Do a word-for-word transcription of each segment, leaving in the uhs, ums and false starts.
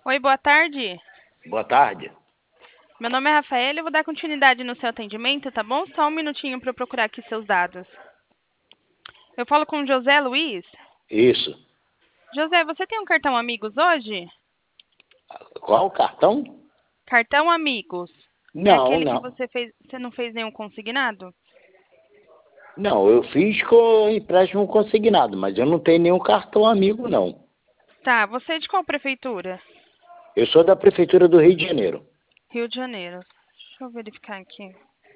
Oi, boa tarde. Boa tarde. Meu nome é Rafaela e eu vou dar continuidade no seu atendimento, tá bom? Só um minutinho para eu procurar aqui seus dados. Eu falo com o José Luiz. Isso. José, você tem um cartão Amigos hoje? Qual o cartão? Cartão Amigos. É Não, aquele que não. você fez, você não fez nenhum consignado? Não, eu fiz com empréstimo consignado, mas eu não tenho nenhum cartão amigo, não. Tá, você é de qual prefeitura? Eu sou da Prefeitura do Rio de Janeiro. Rio de Janeiro. Deixa eu verificar aqui.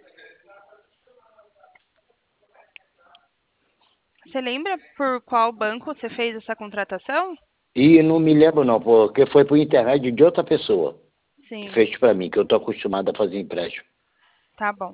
Você lembra por qual banco você fez essa contratação? E não me lembro, não, porque foi por intermédio de outra pessoa que Sim, fez para mim, que eu tô acostumado a fazer empréstimo. tá bom.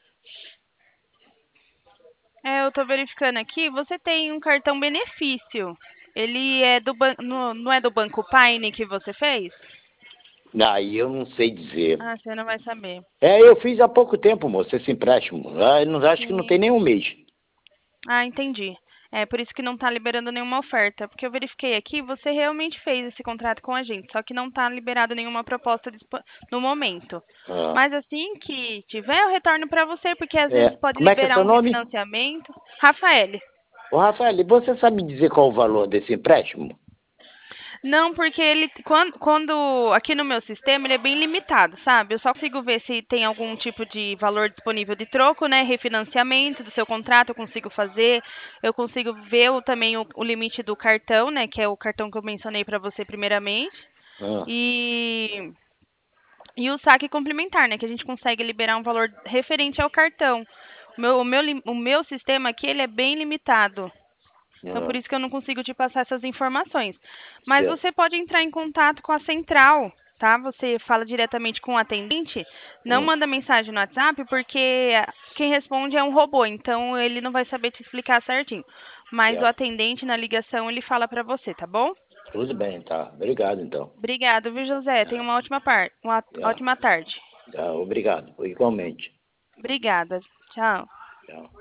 É, eu tô verificando aqui, você tem um cartão benefício. Ele é do ban... no- não é do Banco Paine que você fez? Aí eu não sei dizer. Ah, você não vai saber. É, eu fiz há pouco tempo, moço, esse empréstimo. Ah, eu não, acho que não tem Sim. nem um mês. Ah, entendi. É por isso que não está liberando nenhuma oferta, porque eu verifiquei aqui, você realmente fez esse contrato com a gente, só que não está liberado nenhuma proposta dispo- no momento. Ah, Mas assim que tiver, eu retorno para você, porque às é. vezes pode Como é que é liberar seu um nome? refinanciamento. Rafael. Ô, Rafael, você sabe dizer qual o valor desse empréstimo? Não, porque ele quando, quando aqui no meu sistema ele é bem limitado, sabe? Eu só consigo ver se tem algum tipo de valor disponível de troco, né? Refinanciamento do seu contrato, eu consigo fazer. Eu consigo ver o- também o, o limite do cartão, né? Que é o cartão que eu mencionei para você primeiramente. Ah, E e o saque complementar, né? Que a gente consegue liberar um valor referente ao cartão. O meu, o meu, lim- o meu sistema aqui ele é bem limitado. Então, por ah, isso que eu não consigo te passar essas informações. Mas certo. você pode entrar em contato com a central, tá? Você fala diretamente com o atendente, não Hum, manda mensagem no WhatsApp, porque quem responde é um robô, então ele não vai saber te explicar certinho. Mas o certo. atendente na ligação ele fala para você, tá bom? Tudo bem, tá. Obrigado, então. Obrigado, viu, José? Tenha Ah, uma ótima par... uma já, ótima tarde. já, obrigado. Igualmente. Obrigada. Tchau. Tchau.